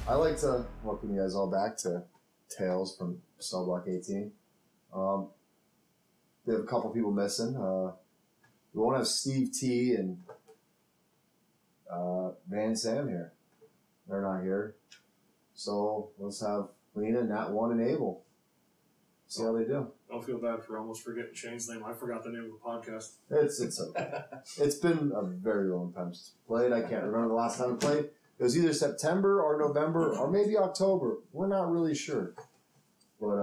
I'd like to welcome you guys all back to Tales from Cell Block 18. We have a couple people missing. We won't have Steve T and Van Sam here. They're not here. So let's have Lena, Nat One, and Abel. See how they do. Don't feel bad for almost forgetting Shane's name. I forgot the name of the podcast. It's okay. It's been a very long time since we played. I can't remember the last time we played. It was either September or November or maybe October. We're not really sure. But,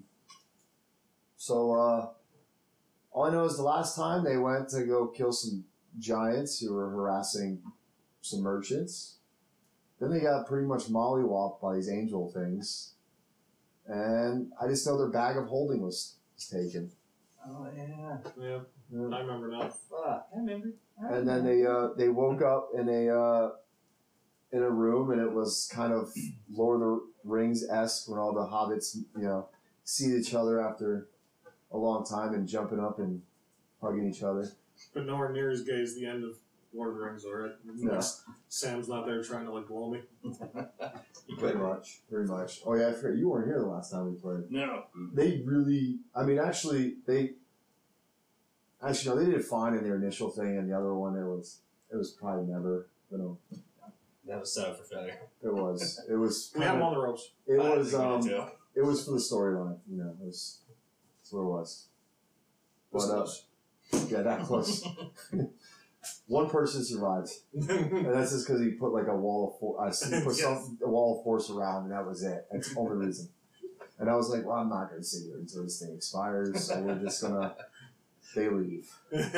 all I know is the last time they went to go kill some giants who were harassing some merchants. Then they got pretty much mollywopped by these angel things. And I just know their bag of holding was taken. Oh, yeah. Yeah, I remember now. Fuck, I remember. And then they woke up in a room, and it was kind of Lord of the Rings-esque when all the hobbits, see each other after a long time and jumping up and hugging each other. But nowhere near as gay as the end of Lord of the Rings, alright? No. Sam's not there trying to, blow me. Pretty much. Oh, yeah, I forgot. You weren't here the last time we played. No. They really... I mean, actually, no, they did fine in their initial thing, and the other one, it was probably never, That was set up for failure. It was. It was. We had him on the ropes. It was. It It was for the storyline. That's what it was. But yeah, that close. One person survived, and that's just because he put a wall of force. He put a wall of force around, and that was it. That's the only reason. And I was like, well, I'm not going to sit here until this thing expires. So we're just gonna. They leave.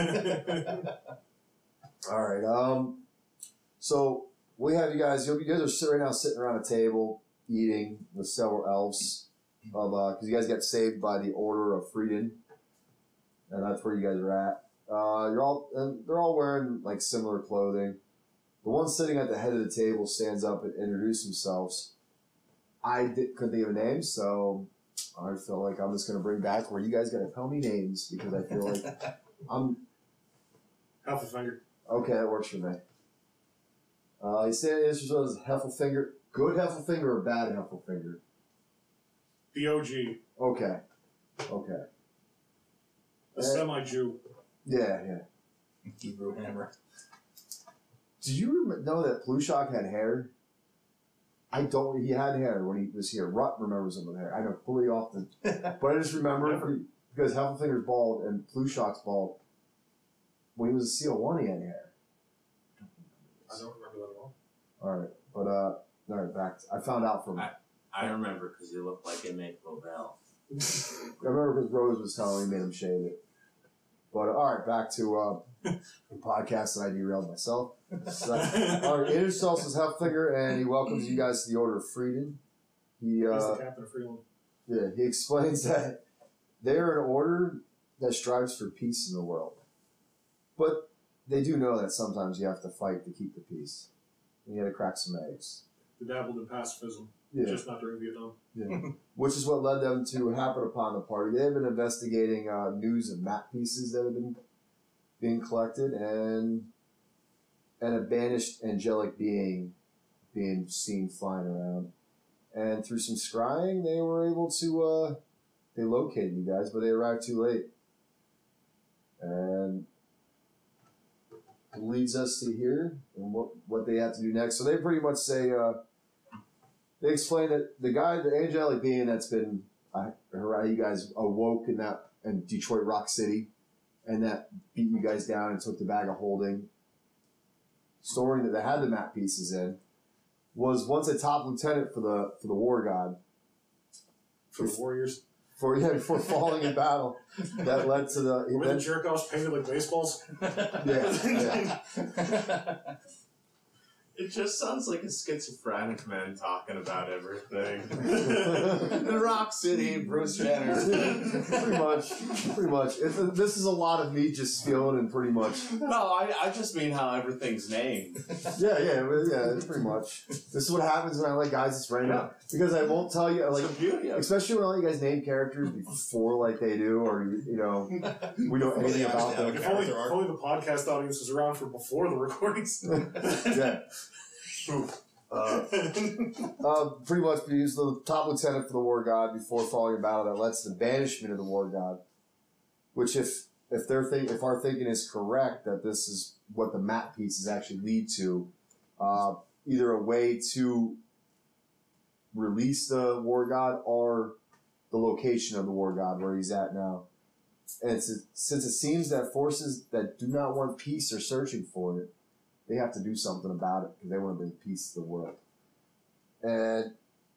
All right. So. We have you guys. You guys are sitting around a table eating with several elves, because you guys got saved by the Order of Freedom, and that's where you guys are at. They're all wearing similar clothing. The one sitting at the head of the table stands up and introduces themselves. Couldn't think of a name, so I feel like I'm just going to bring back where you guys got to tell me names because I feel like I'm. Heffelfinger. Okay, that works for me. He said this was Heffelfinger. Good Heffelfinger or bad Heffelfinger? The OG. Okay. A semi-Jew. Yeah. Hebrew hammer. Did you know that Plushak had hair? I don't. He had hair when he was here. Rut remembers him with hair. I know fully often. But I just remember because Heffelfinger's bald and Plushak's bald. When he was a CO1, he had hair. I don't remember that at all. Alright, but, back to, I found out from... I remember because you look like it made Lavelle. I remember because Rose was telling me, made him shave it. But, alright, back to the podcast that I derailed myself. Alright, introduces himself as Heffelfinger, and he welcomes you guys to the Order of Freedom. He's the captain of Freeland. Yeah, he explains that they're an order that strives for peace in the world. But they do know that sometimes you have to fight to keep the peace. And you got to crack some eggs. They dabbled in pacifism, just not during Vietnam. Yeah. Which is what led them to happen upon the party. They have been investigating news of map pieces that have been being collected and a banished angelic being seen flying around. And through some scrying, they were able to they located you guys, but they arrived too late. And leads us to here and what they have to do next. So they pretty much say, they explain that the angelic being that's been, you guys awoke in Detroit Rock City and that beat you guys down and took the bag of holding, storing that they had the map pieces in, was once a top lieutenant for the war god. For the Warriors. Before falling in battle, that led to the. Were the jerk-offs painted like baseballs? Yeah. It just sounds like a schizophrenic man talking about everything. The Rock City, Bruce Jenner. pretty much. This is a lot of me just spilling and pretty much. No, I just mean how everything's named. Yeah, pretty much. This is what happens when I let guys just random because I won't tell you It's the beauty of it. especially when I let you guys name characters before they do or we know anything about them. If only the podcast audience was around for before the recordings. Yeah. Pretty much he's the top lieutenant for the war god before falling in battle that led to the banishment of the war god. Which if our thinking is correct that this is what the map pieces actually lead to, either a way to release the war god or the location of the war god where he's at now. And since it seems that forces that do not want peace are searching for it, they have to do something about it because they want to bring peace to the world. And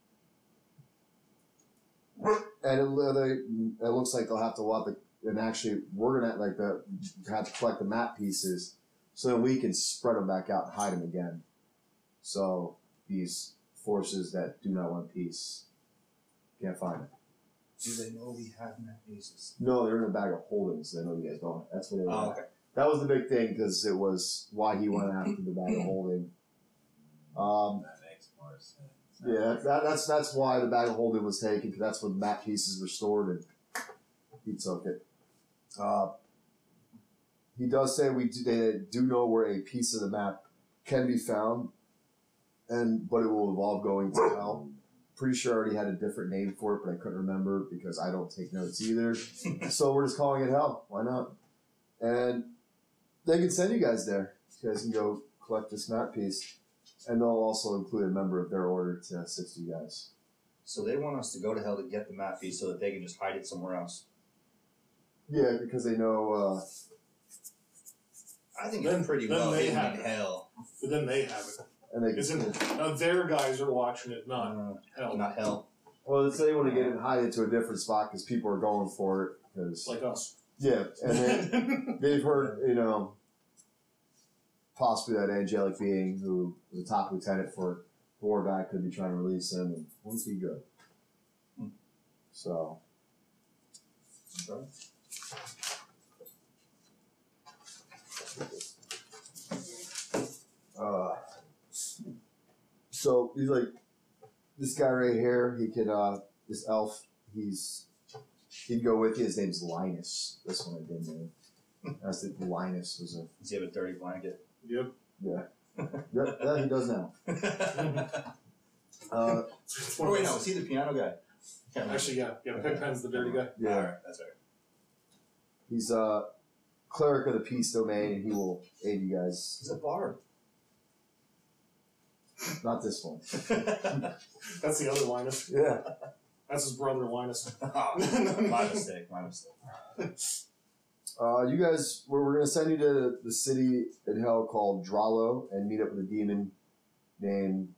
it looks like they'll have to and actually we're gonna have to collect the map pieces so that we can spread them back out and hide them again. So these forces that do not want peace can't find it. Do they know we have map pieces? No, they're in a bag of holdings. They know you guys don't. That's what they were. Oh, okay. That was the big thing because it was why he went after the bag of holding. That makes more sense. Yeah, that's why the bag of holding was taken because that's when the map pieces were stored and he took it. He does say they do know where a piece of the map can be found, but it will involve going to hell. Pretty sure I already had a different name for it, but I couldn't remember because I don't take notes either. So we're just calling it hell. Why not? And they can send you guys there. You guys can go collect this map piece. And they'll also include a member of their order to assist you guys. So they want us to go to hell to get the map piece so that they can just hide it somewhere else. Yeah, because they know... I think Then- it's pretty then well they hidden have in it. hell. But then they have it. and they Their guys are watching it, not hell. Not hell. well, let's say you want to get it and hide it to a different spot because people are going for it. Cause, Like us. yeah, and they've heard, possibly that angelic being who was a top lieutenant for Warback could be trying to release him and wouldn't be good. So. So he's like, this guy right here, he could, this elf, he'd go with you. His name's Linus. This one I didn't name. That's the Linus was a. Does he have a dirty blanket? Yep. Yeah. that he does now. Oh wait, no, is he the piano guy? Actually, yeah. Pigpen's the dirty guy. Yeah. Alright, that's right. He's a cleric of the peace domain, and he will aid you guys. He's a bard. Not this one. That's the other Linus. Yeah. That's his brother Linus. My mistake. You guys, we're going to send you to the city in hell called Dralo and meet up with a demon named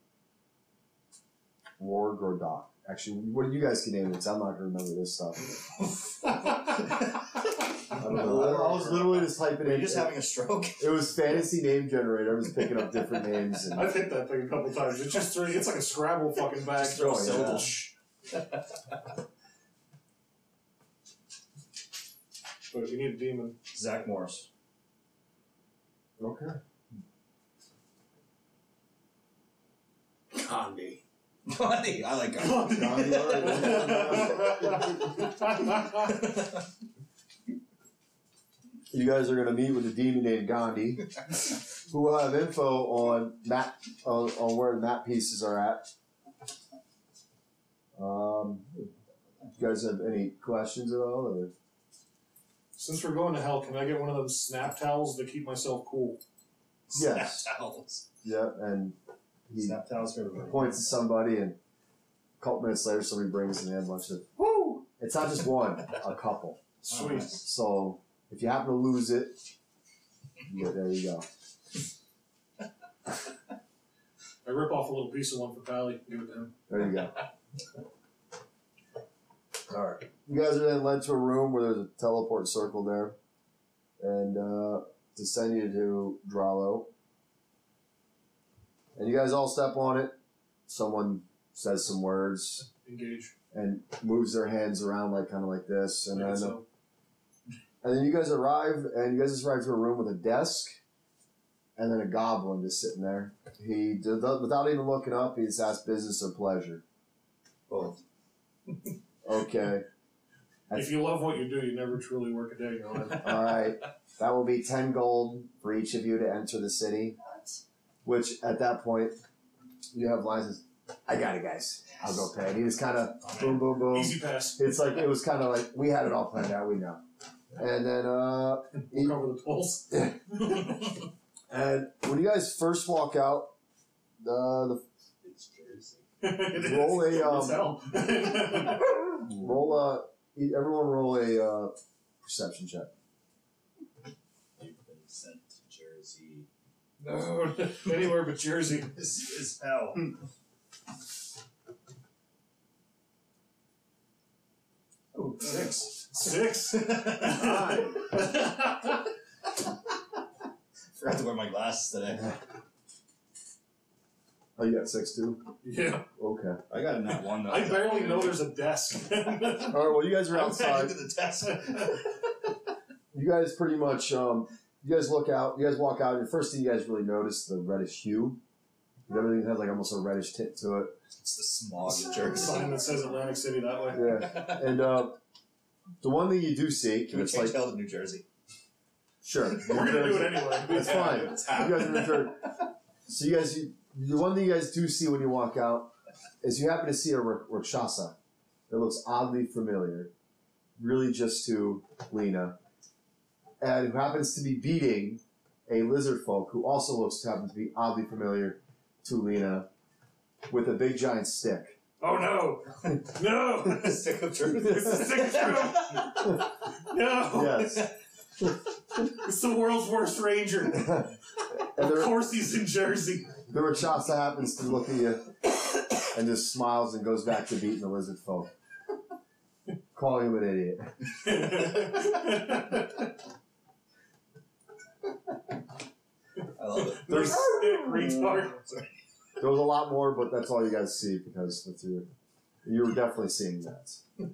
Wargordok. Actually, what you guys can name it? I'm not going to remember this stuff. I don't know. I was literally just typing Are in. you just having a stroke? It was fantasy name generator. I was picking up different names. And, I've hit that thing a couple times. It's just it's like a Scrabble fucking bag. throw Oh, yeah. syllables. But you need a demon. Zach Morris. okay. Gandhi. Gandhi. I like Gandhi. Gandhi, all right. You guys are going to meet with a demon named Gandhi, who will have info on where the map pieces are at. You guys have any questions at all? Or? Since we're going to hell, can I get one of those snap towels to keep myself cool? Yes. Snap towels. Yeah, and he Snap towels for everybody. points to somebody, and a couple minutes later, somebody brings in a bunch of. Woo! It's not just one, a couple. Sweet. So if you happen to lose it, there you go. I rip off a little piece of one for Pally. Give it to him. There you go. All right. You guys are then led to a room where there's a teleport circle there, and to send you to Dralo. And you guys all step on it. Someone says some words Engage. and moves their hands around kind of like this, and Like then so. and then you guys arrive, and you guys just arrive to a room with a desk, and then a goblin just sitting there. He without even looking up, he just asks business or pleasure. Both. Okay. If you love what you do, you never truly work a day in your life. All right. That will be 10 gold for each of you to enter the city. Which, at that point, you have Linus. I got it, guys. I'll go pay. And he just kind of boom, boom, boom. Easy pass. It's like it was kind of like we had it all planned out. We know. And then We'll cover the tolls. and when you guys first walk out, the It's Jersey. roll a It's hell. everyone roll a perception check. You've been sent to Jersey. No, anywhere but Jersey. This is hell. Oh, 6. 6. Forgot to wear my glasses today. Oh, you got 6 too. Yeah. Okay. I got a nat 1 though. I barely know there's a desk. All right. Well, you guys are outside. To the test. You guys pretty much, you guys look out, you guys walk out, and the first thing you guys really notice the reddish hue. Everything has like almost a reddish tint to it. It's the smog of Jersey. Sign that says Atlantic City that way. Yeah. And the one thing you do see, Can we it's change like, hell to New Jersey? sure. We're going to do it anyway. It's fine. You guys are return. So the one thing you guys do see when you walk out is you happen to see a Rakshasa that looks oddly familiar, really just to Lena, and who happens to be beating a lizard folk who also happens to be oddly familiar to Lena with a big giant stick. Oh no! No! Stick of truth. It's the stick of truth! No! Yes. It's the world's worst ranger. And Of course he's in Jersey. the Rakshasa happens to look at you and just smiles and goes back to beating the lizard folk, calling him an idiot. I love it. There's Stick, retard. There was a lot more, but that's all you guys see because with you were definitely seeing that.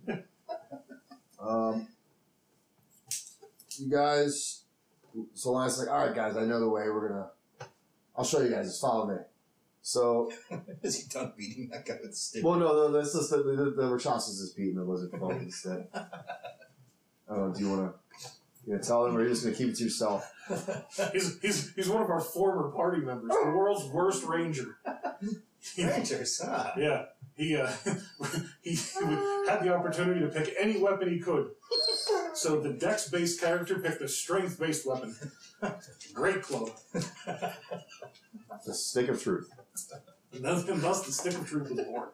You guys, so Lance like, all right, guys, I know the way. I'll show you guys. Just follow me. So, Is he done beating that guy with a stick? well, no, that's just the Rakshasa's just beating the lizard folk instead. I don't know. Do you want to tell them, or are you just gonna keep it to yourself? He's one of our former party members, the world's worst ranger. Rangers, huh? Yeah, he had the opportunity to pick any weapon he could. So the dex-based character picked the strength-based weapon. Great club. The stick of truth. And thus the stick of truth was born.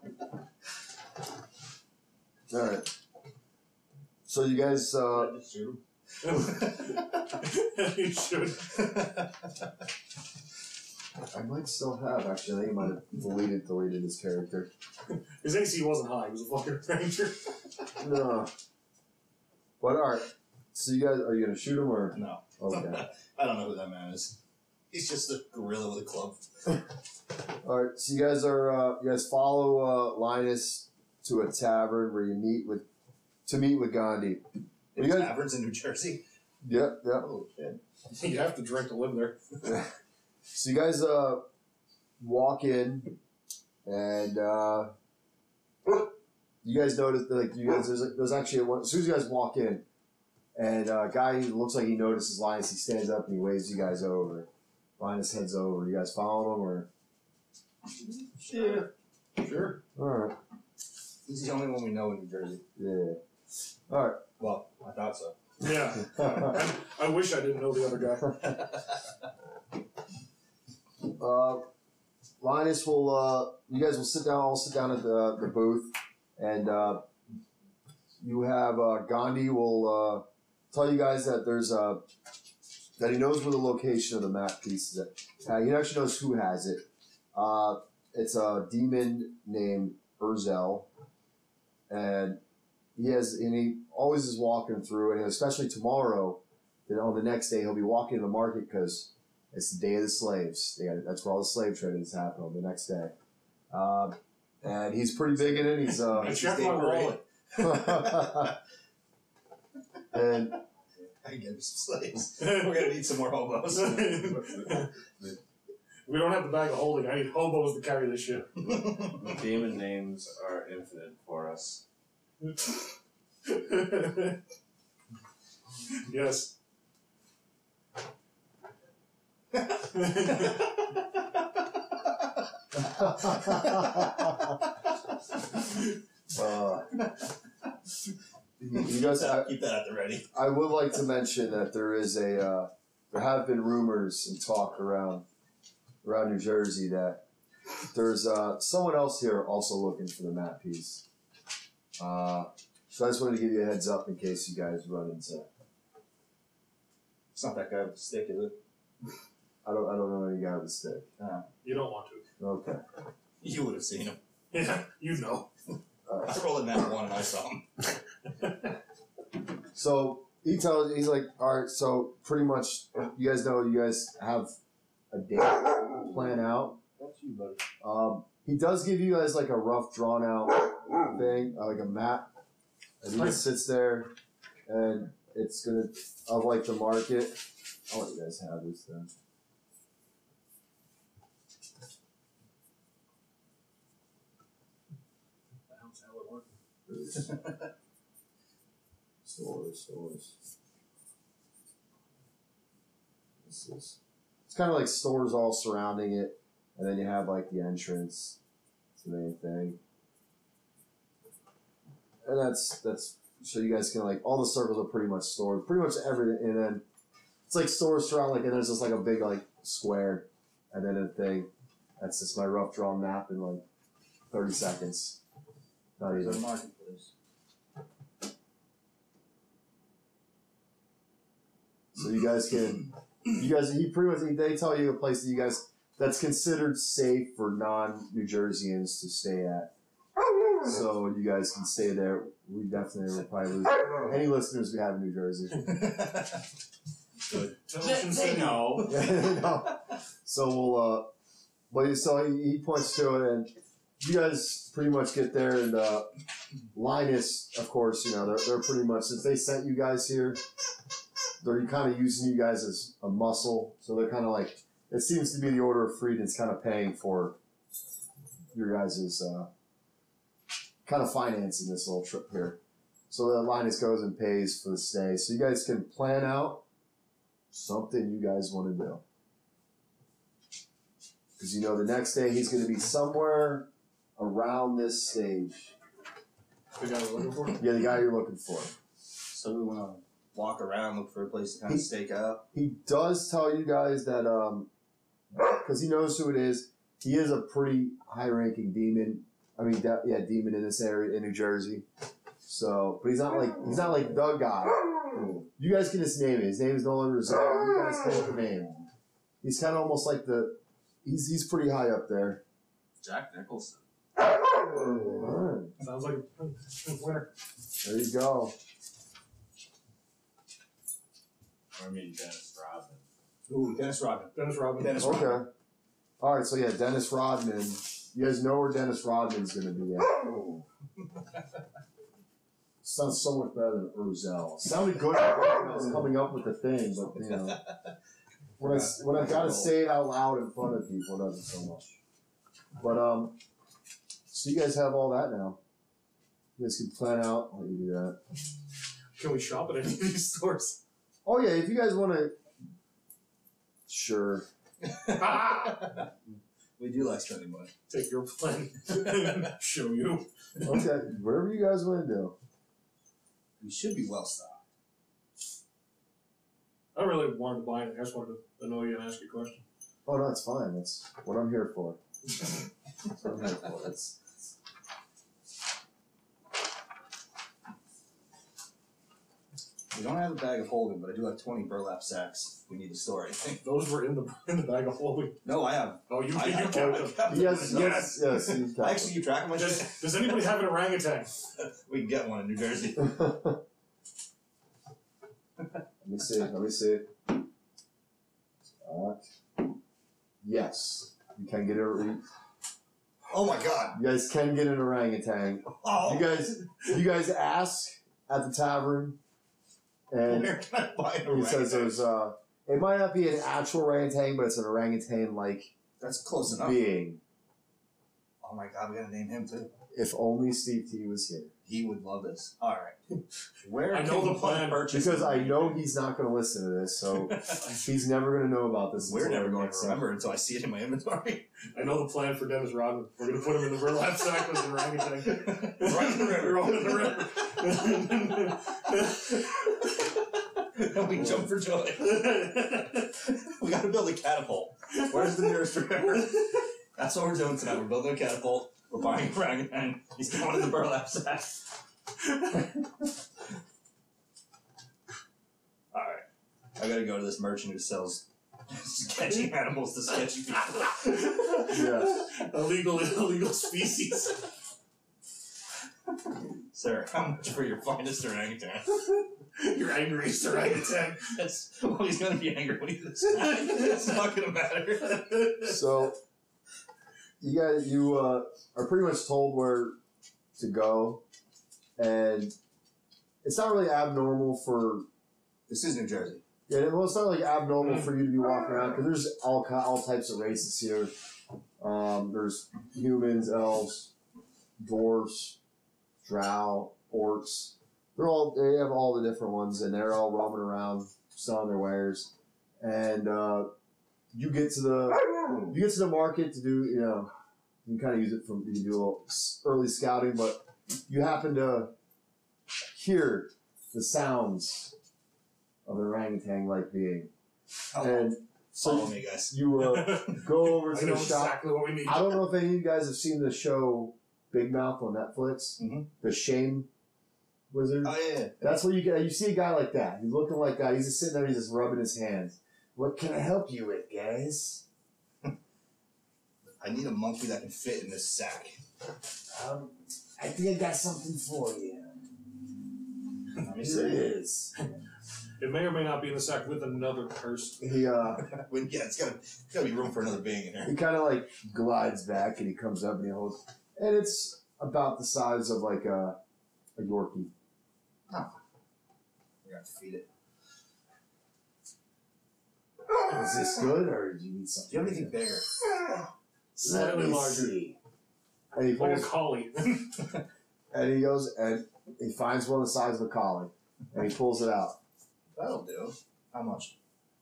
All right. So you guys. He should. I might still have actually. I think I might have deleted his character. His AC wasn't high. He was a fucking ranger. No. But alright. So you guys, are you gonna shoot him or? No. Okay. I don't know who that man is. He's just a gorilla with a club. Alright, so you guys follow Linus to a tavern where you meet with Gandhi. In You guys- taverns in New Jersey? Yep. Oh, shit. You have to drink to live there. So you guys walk in and you guys notice that there's actually as soon as you guys walk in and a guy looks like he notices Linus, he stands up and he waves you guys over. Linus heads over. You guys following him or? Sure. Sure. Alright. He's the only one we know in New Jersey. Yeah. Alright. Well, I thought so. Yeah. I wish I didn't know the other guy. Linus will, you guys will all sit down at the booth, and you have Gandhi will tell you guys that that he knows where the location of the map piece is at. He actually knows who has it. It's a demon named Urzel, and he always is walking through, and especially tomorrow, on the next day, he'll be walking in the market because it's the day of the slaves. That's where all the slave trading is happening on the next day. And he's pretty big in it. He's I checked my wallet. and I can get me some slaves. We're going to need some more hobos. We don't have the bag of holding. I need hobos to carry this shit. The demon names are infinite for us. Yes. You guys, Keep that at the ready. I would like to mention that there is there have been rumors and talk around New Jersey that there's someone else here also looking for the map piece. So I just wanted to give you a heads up in case you guys run into. It's not that guy with the stick, is it? I don't know any guy with a stick. You don't want to. Okay. You would have seen him. Yeah, you know. I rolled a nat 1 and I saw him. So he's like, all right. So pretty much, you guys know you guys have a date plan out. That's you, buddy. He does give you guys like a rough drawn out thing, like a map, and he just sits there, and it's gonna of like the market. I'll let you guys have this then. That's how it works. Stores. It's kind of like stores all surrounding it, and then you have like the entrance. It's the main thing, and that's so you guys can like all the circles are pretty much stores, pretty much everything, and then it's like stores surround like, and there's just like a big like square, and then a thing. That's just my rough drawn map in like 30 seconds. Not There's a even. marketplace. So you guys can, he pretty much, they tell you a place that you guys, that's considered safe for non-New Jerseyans to stay at. So you guys can stay there. We definitely will probably lose any listeners we have in New Jersey. Good. They know. No. So we'll, but so he points to it, and you guys pretty much get there, and Linus, of course, you know, they're pretty much, since they sent you guys here, they're kind of using you guys as a muscle, so they're kind of like, it seems to be the Order of Freedom's kind of paying for your guys' kind of financing this little trip here. So that Linus goes and pays for the stay, so you guys can plan out something you guys want to do. Because you know the next day he's going to be somewhere around this stage. The guy we're looking for? Yeah, the guy you're looking for. So we want to walk around, look for a place to kind of stake out. He does tell you guys that, because he knows who it is, he is a pretty high-ranking demon. I mean, demon in this area in New Jersey. So, but he's not like the guy. You guys can just name it. His name is no longer Zell. You guys can pick a name. He's kind of almost like he's pretty high up there. Jack Nicholson. Alright. Sounds like a winner. There you go. Or I mean Dennis Rodman. Ooh, Dennis Rodman. Dennis Rodman. Dennis Rodman. Okay. All right. So yeah, Dennis Rodman. You guys know where Dennis Rodman's going to be at. Sounds so much better than Urzel. Sounded good when I was coming up with the thing, but you know, when I got to say it out loud in front of people, it doesn't so much. But so you guys have all that now. You guys can plan out. I'll let you do that. Can we shop at any of these stores? Oh yeah, if you guys want to, sure. We do like spending money. Take your plan and show you. Okay, whatever you guys want to do. We should be well stocked. I really wanted to buy anything. I just wanted to know you and ask you a question. Oh no, it's fine. That's what I'm here for. That's what I'm here for. We don't have a bag of holding, but I do have 20 burlap sacks. If we need to store anything. Those were in the bag of holding. No, I have. Oh, you I kept kept them. them. Yes. He's got I actually keep track of my shit. Does anybody have an orangutan? We can get one in New Jersey. Let me see. Yes, you can get Oh my god. you guys can get an orangutan. Oh. You guys ask at the tavern, and Where can I buy an he says orangutan? there's it might not be an actual orangutan, but it's an orangutan like That's close enough. being. Oh my god, we gotta name him too. If only Steve T was here. He would love this. All right. Where I know can the plan. purchase Because it? I know he's not going to listen to this, so he's never going to know about this. We're until never going to next remember until I see it in my inventory. I know the plan for Dennis Rodman. We're going to put him in the burlap sack with the orangutan. Right in the river. Right in the river. And we jump for joy. We gotta build a catapult. Where's the nearest river? That's what we're doing tonight. We're building a catapult. We're buying a orangutan. He's going in the burlap sack. Alright. I gotta go to this merchant who sells sketchy animals to sketchy people. Yeah. Illegal species. Sir, how much for your finest orangutan? You're angry, orangutan. That's, well, he's gonna be angry when he does that. It's not gonna matter. So, you are pretty much told where to go, and it's not really abnormal for. This is New Jersey. Yeah, well, it's not like abnormal for you to be walking around because there's all types of races here. There's humans, elves, dwarves, drow, orcs. They have all the different ones, and they're all roaming around selling their wares. And you get to the market to do, you can kind of use it you do a little early scouting, but you happen to hear the sounds of an orangutan-like being. And so Follow me, guys. you go over I to know the shop. exactly what we need. I don't know if any of you guys have seen the show Big Mouth on Netflix. Mhm. The Shame Wizard. Oh, yeah. That's what you see a guy like that. He's looking like that. He's just sitting there. He's just rubbing his hands. What can I help you with, guys? I need a monkey that can fit in this sack. I think I got something for you. Let me Here it see. is. It may or may not be in the sack with another person. He Yeah, it's gotta be room for another being in here. he kind of like glides back and he comes up and he holds, and it's about the size of like a Yorkie. We're gonna have to feed it. Is this good or do you need something? Do you have anything bigger? Let Slightly me larger. see. And he Like a pulls, collie. and he goes and he finds one the size of a collie, and he pulls it out. That'll do. How much?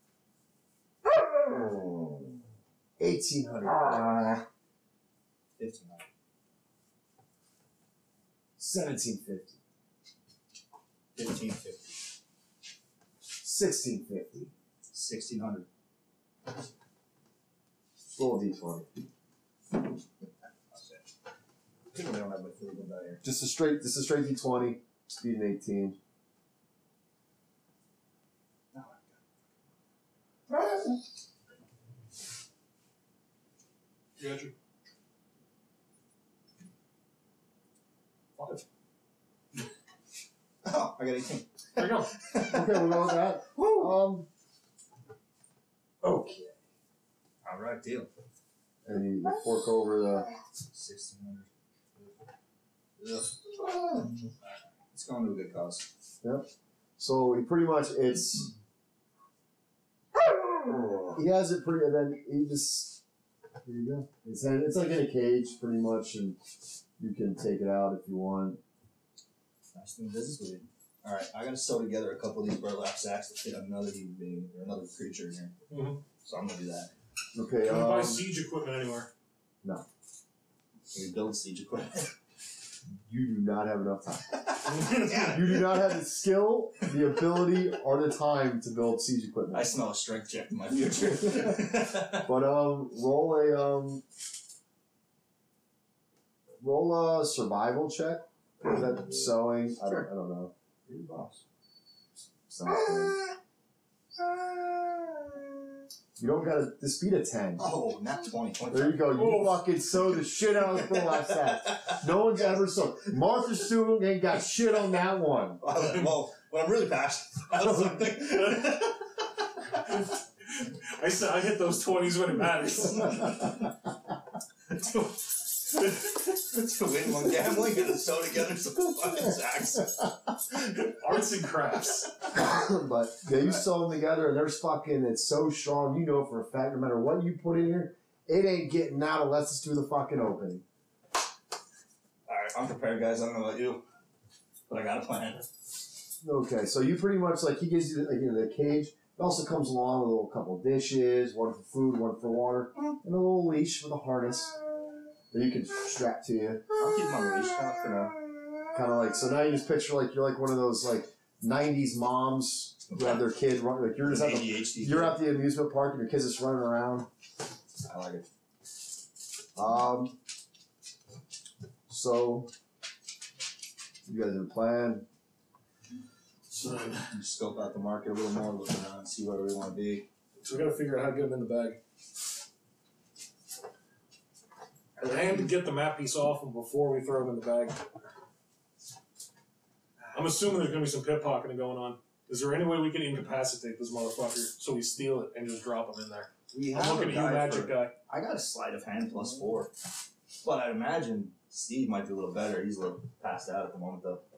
1,800. 1,500. 1,750. 1,550. 1,650. 1,600. Roll a d20. That's it. I think we don't have my food in here. Just a straight d20. Speed an 18. Gotcha. 5. Oh, I got 18. There you go. Okay, we'll go with that. Okay. Alright, deal. And you fork over the. 1,600. Ugh. It's going to a good cause. So he pretty much it's. He has it pretty, and then he just. Here you go. It's like in a cage, pretty much, and you can take it out if you want. Nice doing business with you. Alright, I gotta sew together a couple of these burlap sacks to fit another human being or another creature in here. Mm-hmm. So I'm gonna do that. Okay. Can we buy siege equipment anywhere? Can we build siege equipment? You do not have enough time. Damn You it. do not have the skill, the ability, or the time to build siege I equipment. smell a strength check in my future. But roll a survival check. Is that sewing? I don't know. You're the boss. Something. You don't got the speed of 10. Oh, not 20. There you go. You Oh. fucking sew the shit out of the burlap sack. No one's ever sewn. Martha Stewart ain't got shit on that one. Well, when I'm really passionate about something. I hit those 20s when it matters. To win one gambling and to sew together some fucking sacks. Arts and crafts. But yeah, you sew them together and there's fucking, it's so strong. You know for a fact, no matter what you put in here, it ain't getting out unless it's through the fucking opening. I'm prepared, guys. I don't know about you, but I got a plan. Okay, so you pretty much like he gives you the cage. It also comes along with a little couple of dishes, one for food, one for water, and a little leash with a harness that you can strap to you. I'll keep my leash out for now. Kind of like, so now you just picture like you're like one of those like 90s moms who have their kid run, like you're just at the, ADHD. you're at the amusement park and your kid's just running around. I like it. So you guys have a plan. So then, You scope out the market a little more, look around, see where we want to be. so we gotta figure out how to get them in the bag. And to get the map piece off them before we throw them in the bag. I'm assuming there's gonna be some pickpocketing going on. Is there any way we can incapacitate this motherfucker so we steal it and just drop him in there? We I'm looking at you, magic guy. I got a sleight of hand +4, but I'd imagine Steve might be a little better. He's a little passed out at the moment, though.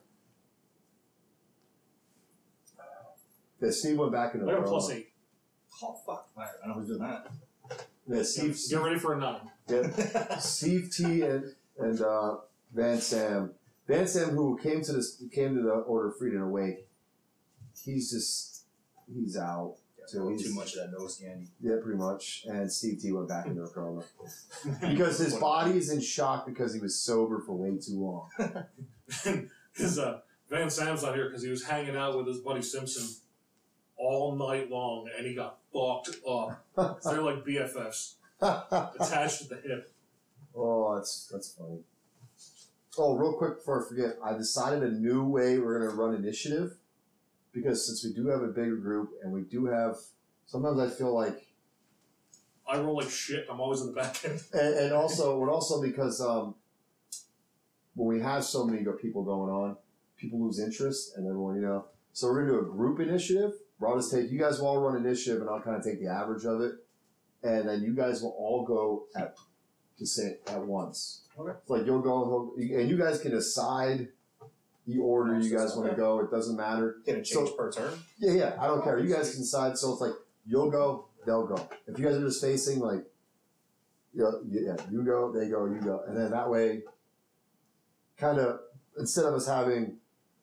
Yeah, Steve went back in I the got a umbrella. +8. Oh fuck! All right, I know who's doing that. Yeah, Steve, Get ready for a 9. yeah, Steve T and Van Sam. Van Sam, who came to the Order of Freedom Awake, he's out. So he's too much of that nose candy. Yeah, pretty much. And Steve T went back into a coma because his body is in shock because he was sober for way too long. Because Van Sam's not here because he was hanging out with his buddy Simpson all night long and he got fucked up. They're like BFFs, attached at the hip. Oh, that's funny. Oh, real quick before I forget, I decided a new way we're going to run initiative because since we do have a bigger group and we do have, sometimes I feel like, I roll like shit. I'm always in the back end. and also because when we have so many people going on, people lose interest and everyone, so we're going to do a group initiative. I'll just take, you guys will all run initiative and I'll kind of take the average of it. And then you guys will all go at once. Okay. It's like you'll go, and you guys can decide the order you guys want to go. It doesn't matter. Get a change per turn. Yeah, I don't care. You guys can decide. So it's like you'll go, they'll go. If you guys are just facing like, you go, they go, you go, and then that way, kind of instead of us having,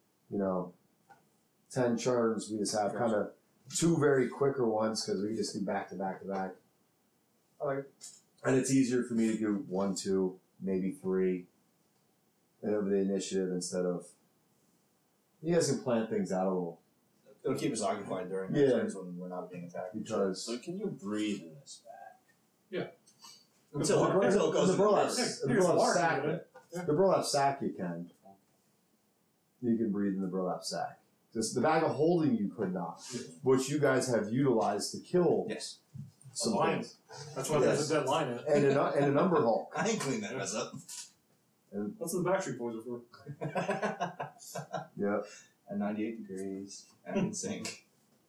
10 turns, we just have kind of 2 very quicker ones because we just do back to back to back. I like it. And it's easier for me to do 1, 2, maybe 3 over the initiative instead of. You guys can plan things out a little. It'll keep us occupied during the Yeah. turns when we're not being attacked. Because So can you breathe in this bag? Until it goes the in the burlap, reverse. the Here's burlap Lark sack, in it. the burlap sack you can. You can breathe in the burlap sack. Just the bag of holding you could not, which you guys have utilized to kill Yes. some Lion. things. That's why there's a dead line in it. And a number hulk. I ain't clean that mess up. That's what the Backstreet Boys are for. Yep. At 98 degrees and in sync.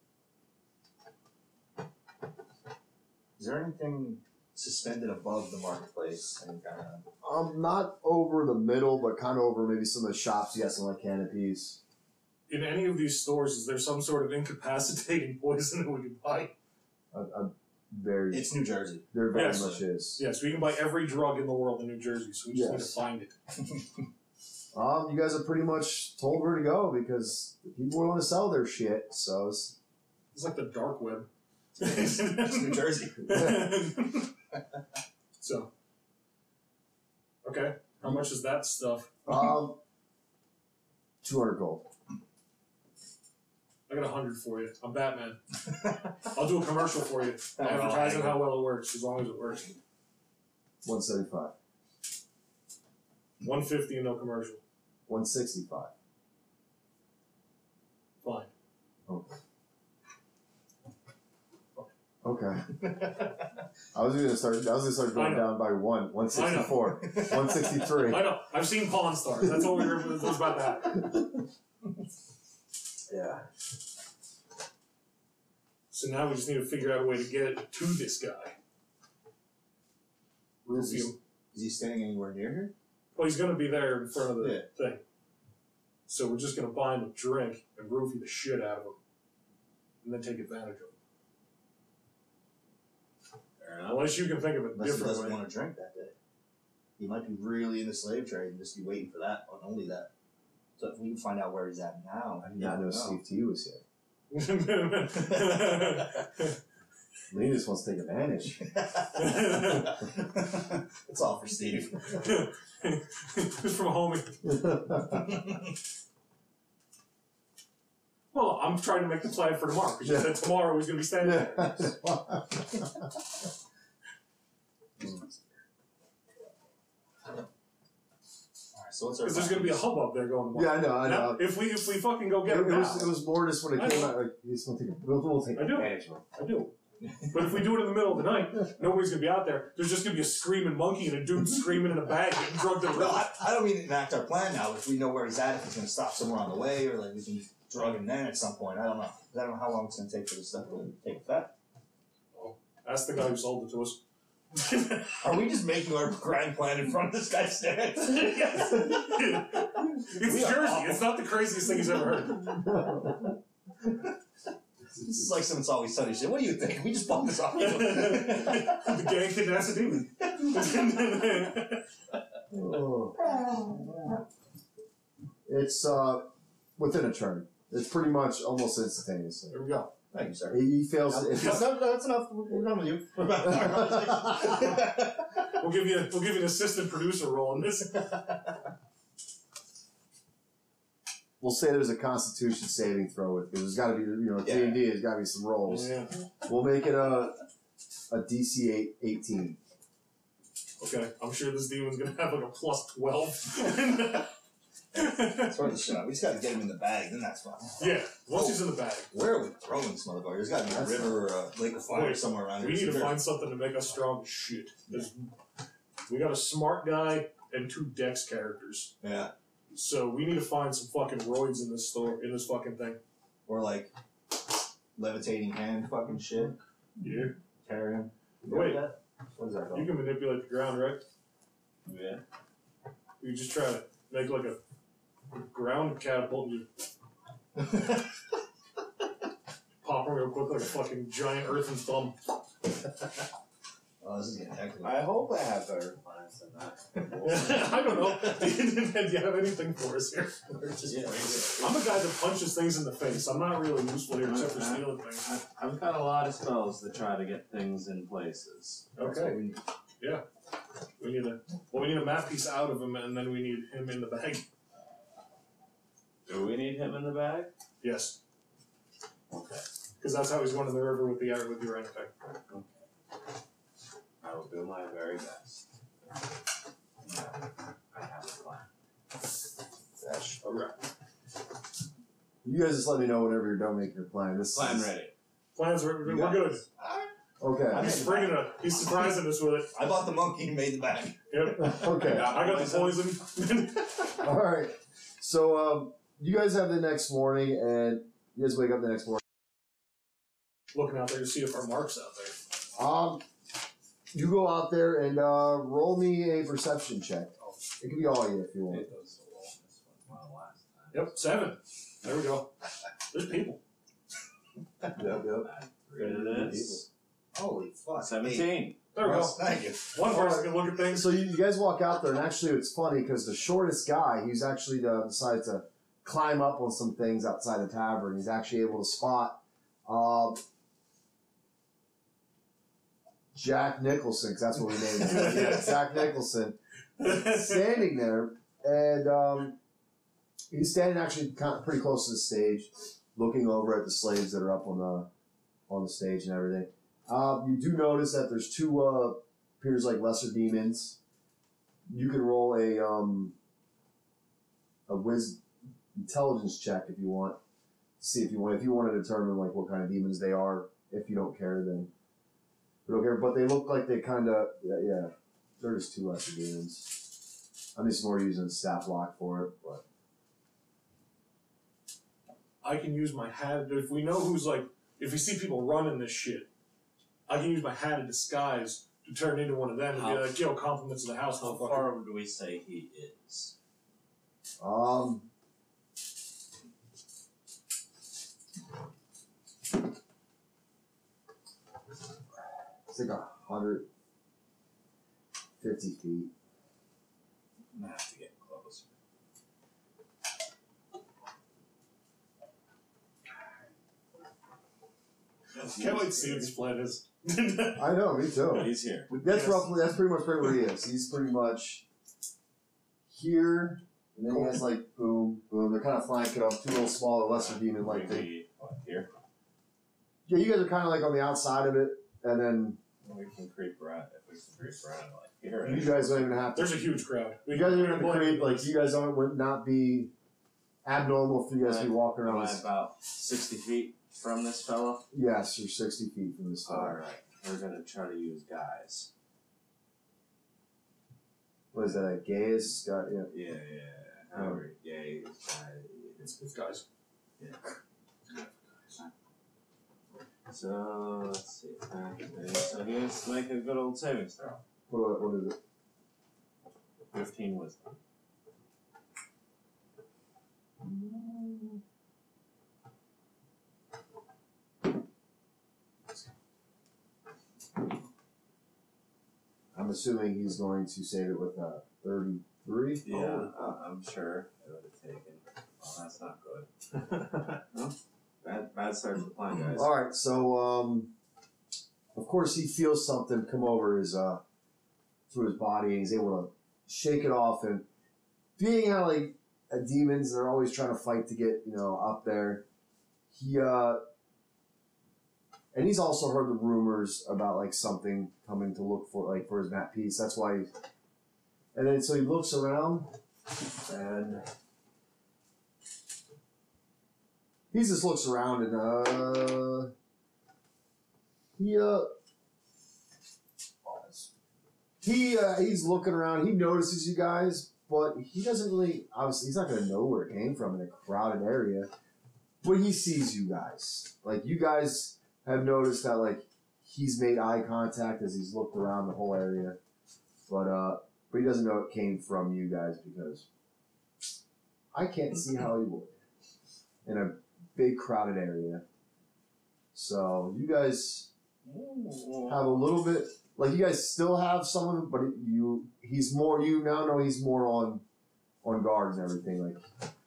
Is there anything suspended above the marketplace? Any kind of Not over the middle, but kind of over maybe some of the shops. You got some like canopies. In any of these stores, is there some sort of incapacitating poison that we can buy? Very. It's New Jersey. There very Yes. much is. Yes, we can buy every drug in the world in New Jersey, so we just need to Yes. find it. You guys are pretty much told where to go because people want to sell their shit. So it's, It's like the dark web. It's New Jersey. So, okay, how much is that stuff? 200 gold. I got 100 for you. I'm Batman. I'll do a commercial for you, advertising how well it works, as long as it works. 175. 150 and no commercial. 165. Fine. Okay. I was gonna start going I know. down by 164. 163. I know. I've seen Pawn Stars. That's what we were was about to happen. Yeah. So now we just need to figure out a way to get it to this guy. Is he standing anywhere near here? Well, he's going to be there in front of the Yeah. thing. So we're just going to buy him a drink and roofie the shit out of him. And then take advantage of him. Fair enough. Unless you can think of a Unless he different doesn't way. want to drink that day. he might be really into slave trade and just be waiting for that and only that. So if we can find out where he's at now, I did not know Steve T was here. It's Lee just wants to take advantage. It's all for Steve. from a homie. Well, I'm trying to make the plan for tomorrow because you said tomorrow he's going to be standing there. Alright, so what's our Because there's going to be a hubbub there going tomorrow. Yeah, I know. Now, if we fucking go get It him now, was more just when it I came know. out. Like, you just want to take. We'll take I do. advantage of it. I do. But if we do it in the middle of the night, nobody's going to be out there. There's just going to be a screaming monkey and a dude screaming in a bag getting drugged to the No, river. I don't mean to enact our plan now. If we know where he's at, if he's going to stop somewhere on the way, or like we can just drug him then at some point. I don't know. 'Cause I don't know how long it's going to take for this stuff to take effect. That's the guy who sold it to us. Are we just making our grand plan in front of this guy's stand? Yes. It's We are Jersey. awful. It's not the craziest thing he's ever heard. This is like some It's Always Sunny shit. What do you think? We just bought this off you. The gang kidnaps a demon. Oh. It's within a turn. It's pretty much almost instantaneous. There we go. Thank you, sir. He fails. If That's enough. We're done with you. We'll give you an assistant producer role in this. we'll say there's a Constitution saving throw with because there's got to be D&D. There's got to be some rolls. Yeah. We'll make it a DC 18. Okay. I'm sure this demon's gonna have like a plus 12. That's worth a shot. We just got to get him in the bag, then that's fine. Yeah. Once he's in the bag, Where are we throwing this motherfucker? There's got to be a river or a lake of fire Wait, somewhere around we here. need to find something to make us strong as shit. We got a smart guy and 2 dex characters. Yeah. So we need to find some fucking roids in this fucking thing. Or like levitating hand fucking shit. Yeah. Carry him. Wait. What is that You called? can manipulate the ground, right? Yeah. You just try to make like a ground catapult and you pop them real quick like a fucking giant earthen thumb. Oh, this is getting hectic. I hope I have better plans than that. I don't know. Do you have anything for us here? I'm a guy that punches things in the face. I'm not really useful here except for stealing things. I've got a lot of spells to try to get things in places. Okay. We need a map piece out of him, and then we need him in the bag. Do we need him in the bag? Yes, Okay. because that's how he's going to the river with your anything. I will do my very best. I have a plan. Alright. You guys just let me know whenever you're done making your plan. Plan ready. Plans we're good. Okay. He's bringing he's surprising us with it. I bought the monkey and made the bag. Yep. Okay. I got the poison. All right. So you guys have the next morning, and you guys wake up the next morning. Looking out there to see if our mark's out there. You go out there and roll me a perception check. It can be all you if you want. It was so long this one last time. Yep, 7. There we go. There's people. Yep. It is. Holy fuck. 17. There we go. Thank you. One person can look at things. So you guys walk out there, and actually it's funny because the shortest guy, he's actually decided to climb up on some things outside the tavern. He's actually able to spot Jack Nicholson, because that's what we named him. Yeah, Jack Nicholson, standing there, and he's standing actually kind of pretty close to the stage, looking over at the slaves that are up on the stage and everything. You do notice that there's 2 appears like lesser demons. You can roll a intelligence check if you want. See if you want to determine like what kind of demons they are. If you don't care, then we don't care. But they look like they kind of yeah. They're just 2 lesser demons. I'm just more using stat block for it, but I can use my hat. If we know who's like, if we see people running this shit, I can use my hat of disguise to turn into one of them and be like, yo, compliments of the house, How motherfucker. far do we say he is? it's like 150 feet. I'm gonna have to get closer. Can't wait to see what this plan is. I know, me too. Oh, he's here. That's roughly. That's pretty much right where he is. He's pretty much here, and then he has like boom, boom. They're kind of flanking up two little smaller, lesser demon like thing. Maybe, what, here? Yeah, you guys are kind of like on the outside of it, and then We can creep around. If we can creep around, like here. you guys don't even have to. There's a huge crowd. You guys don't even have to creep. Like you guys would not be abnormal for you guys to be walking Am around. I about 60 feet from this fella? Yes, you're 60 feet from this tower. Alright. We're gonna try to use guys. What is that? A gaze? Got yeah. Yeah. However, gay. It's guys. So let's see. Okay, so he has to make a good old savings throw. What is it? 15 wisdom. I'm assuming he's going to save it with a 33. Yeah, I'm sure it would have taken. Well, that's not good. No? Bad start to the plan, guys. All right, so of course he feels something come over his through his body, and he's able to shake it off. And being how like demons, they're always trying to fight to get up there. He and he's also heard the rumors about like something coming to look for like for his map piece. That's why. And then so he looks around, and he just looks around, and he's looking around. He notices you guys, but he doesn't really. Obviously, he's not going to know where it came from in a crowded area. But he sees you guys. Like you guys have noticed that like he's made eye contact as he's looked around the whole area, but he doesn't know it came from you guys because I can't see how he would in a big crowded area. So you guys have a little bit, like you guys still have some of it, but he's more. You now know he's more on guard and everything. Like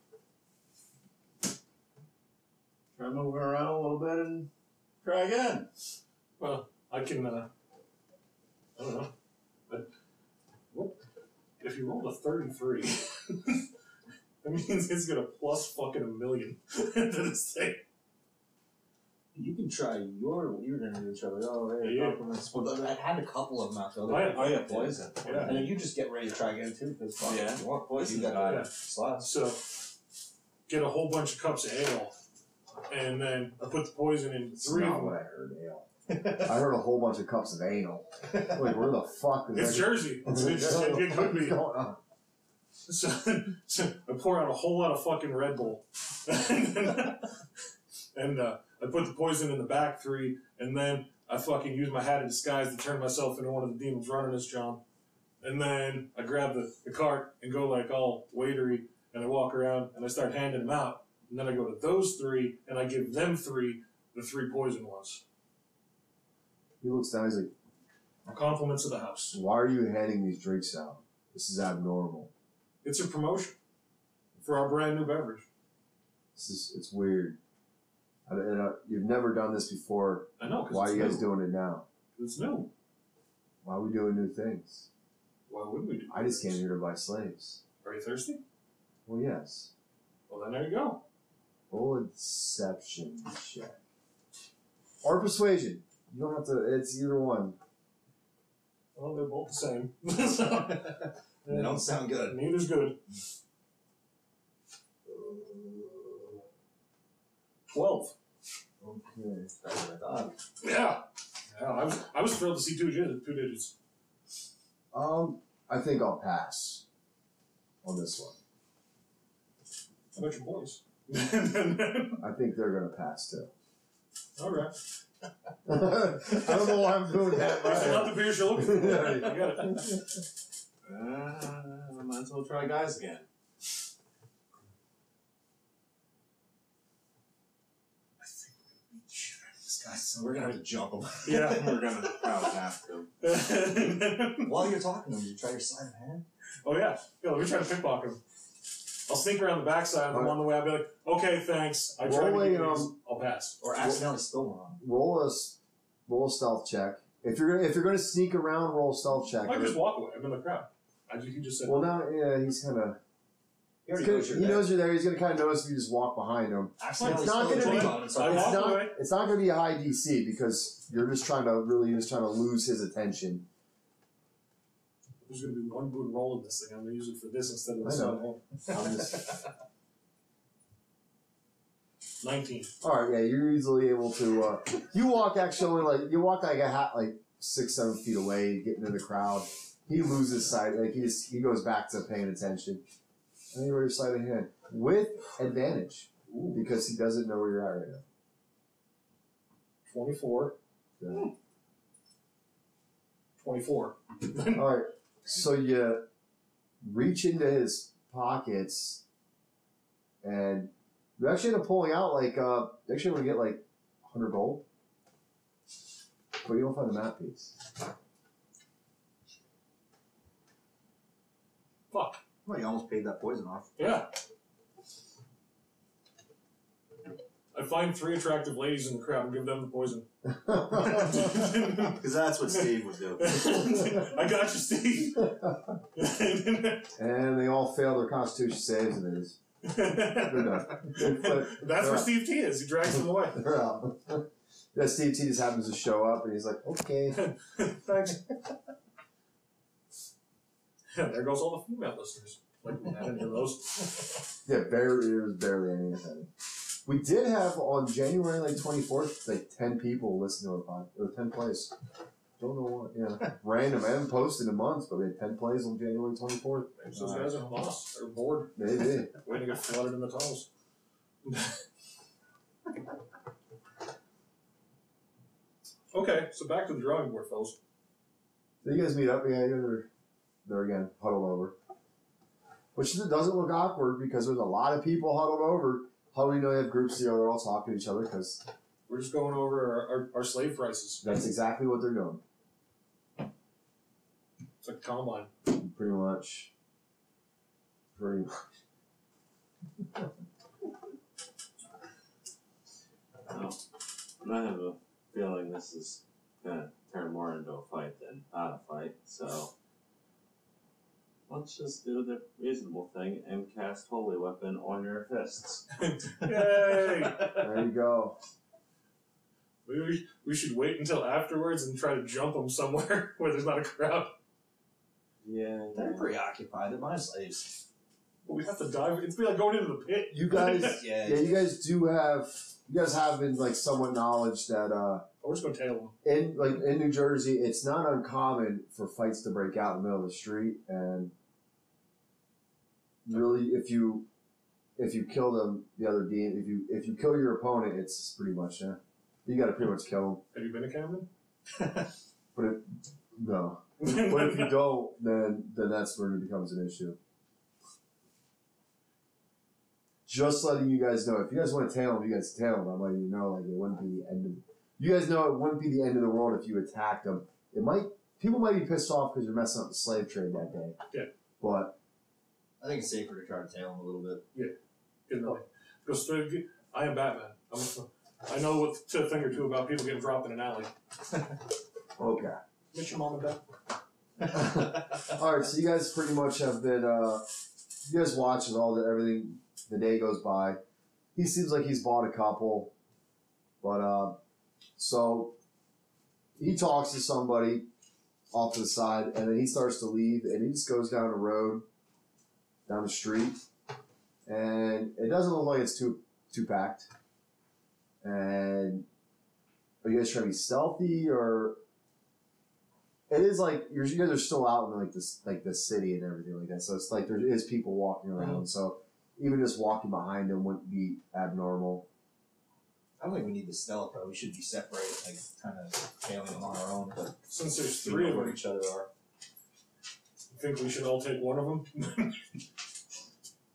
Try moving around a little bit and try again. Well, I can. I don't know. But what if you rolled a 33? That means it's gonna plus fucking $1 million into this thing. You can try you're gonna do each other. Oh, hey, Yeah. compliments. Well, I had a couple of them out there. Oh, yeah. Poison. Yeah. And then you just get ready to try again too, because Yeah. you want Poison you got guy. Yeah. slots. So get a whole bunch of cups of ale, and then I put the poison in that's 3 of not them. what I heard. I heard a whole bunch of cups of anal. Like where the fuck is It's that? Jersey. It could be. Going on? So I pour out a whole lot of fucking Red Bull, and I put the poison in the back 3, and then I fucking use my hat of disguise to turn myself into one of the demons running this John. And then I grab the cart and go like all waitery, and I walk around and I start handing them out. And then I go to those 3 and I give them 3 the 3 poison ones. He looks down. He's like, Compliments of the house. "Why are you handing these drinks out? This is abnormal. It's a promotion for our brand new beverage. It's weird. You've never done this before. I know. 'Cause Why are it's you guys new. doing it now? It's new. Why are we doing new things? Why wouldn't we do I just this? came here to buy slaves. Are you thirsty? Well, yes. Well, then there you go. Roll a deception check. Or persuasion. You don't have to. It's either one. Well, they're both the same. So, They don't sound good. Neither's good. 12. Okay. That's what I thought. Yeah. I was thrilled to see 2 digits. I think I'll pass on this one. How about your boys? I think they're gonna pass too. All right. I don't know why I'm doing that. These are not the beers you're looking for. Yeah. I got it. I might as well try guys again. I think we're going to beat the shit out of this these guys. We're gonna have to jump them. Yeah. We're gonna probably have to. While you're talking to them, did you try your sleight of hand? Oh yeah. Let me try to pickpocket him. I'll sneak around the backside, and along the way I'll be like, okay, thanks. I tried to Roll get a, these. I'll pass. Or accidentally spill one on them. Roll a stealth check. If you're gonna sneak around, roll a stealth check. I just walk away. I'm in the crowd. He just said. Well, now he's kind of. He already knows you're He there. knows you're there. He's gonna kind of notice if you just walk behind him. Accidentally It's not spill gonna one be- on him, so I It's walk not. away. It's not gonna be a high DC because you're just trying to lose his attention. There's going to be one good roll in this thing. I'm going to use it for this instead of the I side know. home. I'm just, 19. all right, yeah, you're easily able to. You walk actually like like 6-7 feet away, get into the crowd. He loses sight. Like he goes back to paying attention. And you roll your sleight of hand with advantage because he doesn't know where you're at right now. 24. Okay. 24. All right, so you reach into his pockets, and you actually end up pulling out like you actually want to get like 100 gold, but you don't find the map piece. Fuck. Well, you almost paid that poison off. Yeah. I find 3 attractive ladies in the crowd and give them the poison. Because that's what Steve would do. I got you, Steve. And they all fail their Constitution saves, and it is they're done. That's where Steve T is. He drags them away. They're out. Yeah, Steve T just happens to show up, and he's like, "Okay." Thanks. There goes all the female listeners. Like, we had any of those. Yeah, there was barely any of them. We did have on January 24th, 10 people listen to our podcast, or 10 plays. Don't know what, yeah. Random. I haven't posted in months, but we had 10 plays on January 24th. Maybe those guys are lost. They're bored. Maybe. Waiting to get flooded in the tunnels. Okay, so back to the drawing board, fellas. So you guys meet up, yeah, they're again huddled over. Which doesn't look awkward because there's a lot of people huddled over. How do we know you have groups together? They're all talking to each other because We're just going over our slave prices. that's exactly what they're doing. It's like a combine. Pretty much. Pretty much. I have a feeling this is gonna turn more into a fight than not a fight, so let's just do the reasonable thing and cast Holy Weapon on your fists. Yay! There you go. We should wait until afterwards and try to jump them somewhere where there's not a crowd. Yeah. They're preoccupied. They're my slaves. But we have to dive. It's be like going into the pit. You guys, Yeah. yeah, you guys have been like somewhat knowledge that We're just gonna tail in New Jersey, it's not uncommon for fights to break out in the middle of the street, and really, if you kill them, the other team, if you kill your opponent, it's pretty much you got to pretty much kill them. Have you been a Camden? them. No. But if you don't, then that's where it becomes an issue. Just letting you guys know, if you guys want to tail them, you guys tail them. I'm letting you know, like it wouldn't be the end of. You guys know it wouldn't be the end of the world if you attacked them. People might be pissed off because you're messing up the slave trade that day. Yeah. But I think it's safer to try to tail them a little bit. Because I am Batman. I know what to a thing or two about people getting dropped in an alley. okay. Get your mom and dad. All right, so you guys pretty much have been. You guys watch as everything. The day goes by. He seems like he's bought a couple, but so he talks to somebody off to the side, and then he starts to leave, and he just goes down the road, down the street, and it doesn't look like it's too packed. And are you guys trying to be stealthy, or it is like you guys are still out in the city and everything like that, so it's like there is people walking around, so even just walking behind them wouldn't be abnormal. I don't think we need the stealth, though. We should be separated, like kind of tailing them on our own. But Since there's we 3 know of where them, each other are. I think we should all take one of them.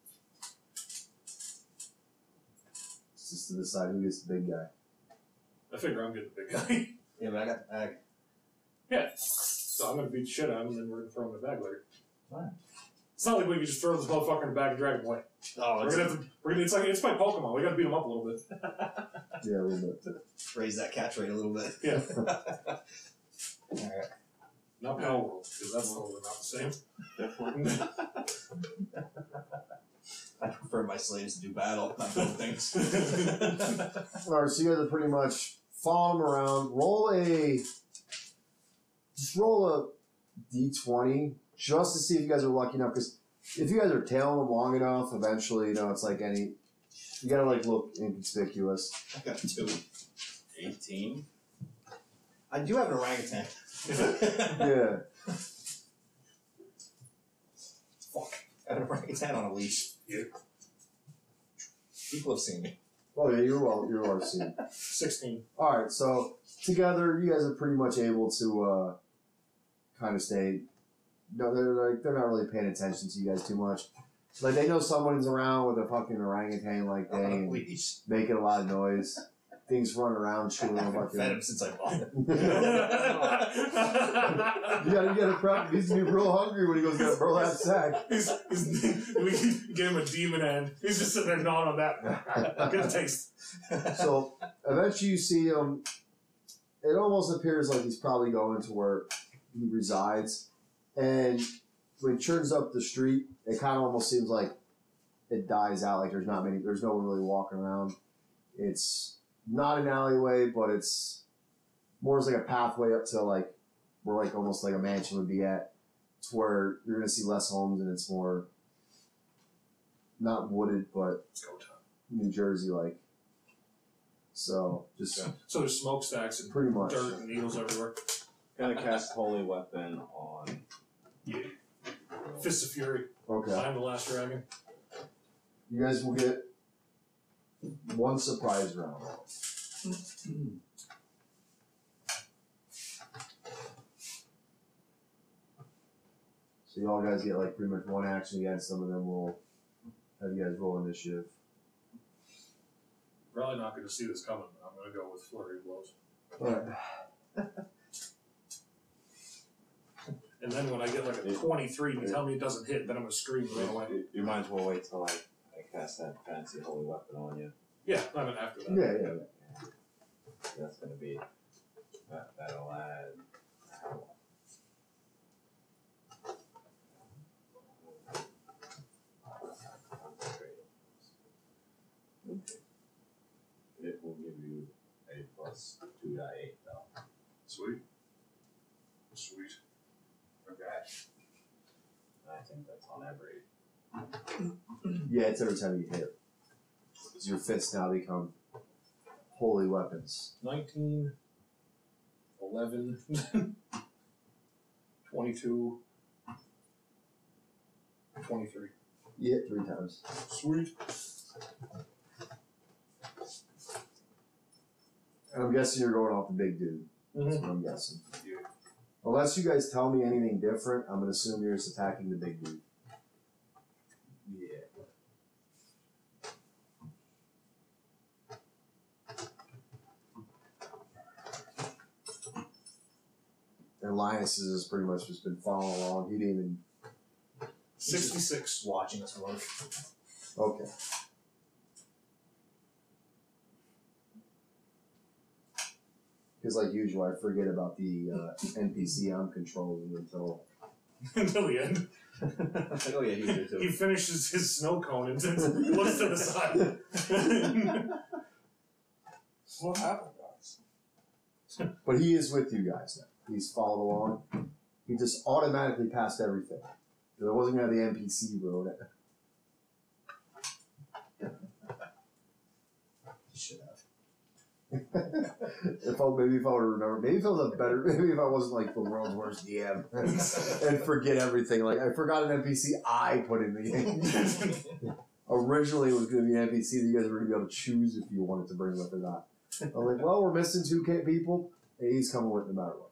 It's just to decide who gets the big guy. I figure I'm getting the big guy. Yeah, but I got the bag. Yeah. So I'm gonna beat the shit out of him, and then we're gonna throw him in the bag later. Fine. It's not like we can just throw this motherfucker in the bag and drag him away. Oh, We're gonna have to. It's like Pokemon. We gotta beat him up a little bit. Yeah, a little bit. raise that catch rate a little bit. Yeah. Alright. Not Power World, because that's totally not the same. Definitely. I prefer my slaves to do battle, not build things. Alright, so you guys are pretty much following them around. Roll a d20 just to see if you guys are lucky enough, because if you guys are tailing them long enough, eventually, it's like you gotta like look inconspicuous. I got 2. 18. I do have an orangutan. Yeah. Fuck. I have an orangutan on a leash. Yeah. People have seen me. Oh yeah, you're well seen. 16. Alright, so together you guys are pretty much able to kind of stay. No, they're not really paying attention to you guys too much. Like they know someone's around with a fucking orangutan like On a thing, leash. making a lot of noise. Things running around, I chewing on haven't fed him fucking. since I bought him. You gotta prep. He's gonna be real hungry when he goes to that burlap sack. We give him a demon end. He's just sitting there gnawing on that. Good taste. So eventually you see him. It almost appears like he's probably going to where he resides, and when he turns up the street, it kind of almost seems like it dies out. Like there's no one really walking around. It's not an alleyway, but it's more as like a pathway up to like where like almost like a mansion would be at. It's where you're gonna see less homes, and it's more not wooded, but Let's go time. New Jersey like. So just So there's smokestacks and pretty much. dirt and needles everywhere. Gonna cast Holy Weapon on. Yeah. Fist of Fury. Okay. I'm the last dragon. You guys will get one surprise round. So you all guys get like pretty much one action against them, and then we'll have you guys roll initiative. Probably not going to see this coming, but I'm going to go with Flurry of Blows. Alright. And then when I get like a 23, you tell me it doesn't hit, then I'm going to scream and run away. You might as well wait till I cast that fancy Holy Weapon on you. Yeah, I mean after that. Yeah. That's gonna be. That'll add. Okay. It will give you a plus 2.8 though. Sweet. Sweet. Okay. I think that's on every. Yeah, it's every time you hit. Because your fists now become holy weapons. 19, 11, 22, 23. You hit 3 times. Sweet. And I'm guessing you're going off the big dude. That's Mm-hmm. what I'm guessing. Yeah. Unless you guys tell me anything different, I'm going to assume you're just attacking the big dude. Yeah. And Linus has pretty much just been following along. He didn't even. 66. Watching us work. Okay. Because, like usual, I forget about the NPC I'm controlling until. Until the end. Oh yeah, he did too. He finishes his snow cone and then looks to the side. What happened, guys? But he is with you guys now. He's followed along. He just automatically passed everything. There wasn't going to have the NPC road. He should have. Maybe if I would remember, maybe if I was maybe if I wasn't like the world's worst DM and forget everything. Like I forgot an NPC I put in the game. Originally, it was going to be an NPC that you guys were going to be able to choose if you wanted to bring with or not. I was like, well, we're missing 2 people. Hey, he's coming with no matter what.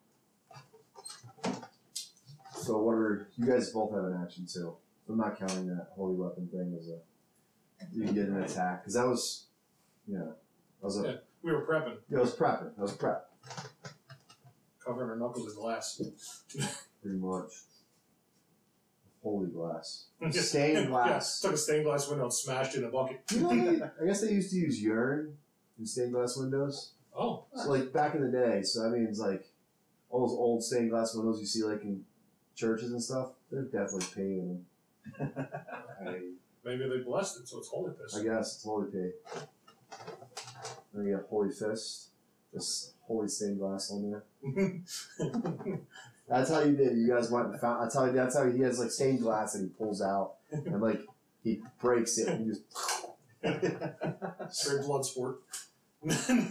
So what are you guys both have an action too? I'm not counting that holy weapon thing as a you can get an attack because that was that was a We were prepping, Yeah, I was prepping. I was prep. covering our knuckles in glass. Pretty much. Holy glass. Stained glass. Yeah, took a stained glass window and smashed it in a bucket. You know, I guess they used to use urine in stained glass windows. Oh, So like back in the day, so that means like all those old stained glass windows you see like in churches and stuff, they're definitely pee in them. maybe they blessed it, so it's holy piss. I guess it's holy pee. Then you got holy fist, just holy stained glass on there. That's how you did it. You guys went and found. That's how he has like stained glass that he pulls out and like he breaks it and just. Straight blood sport. I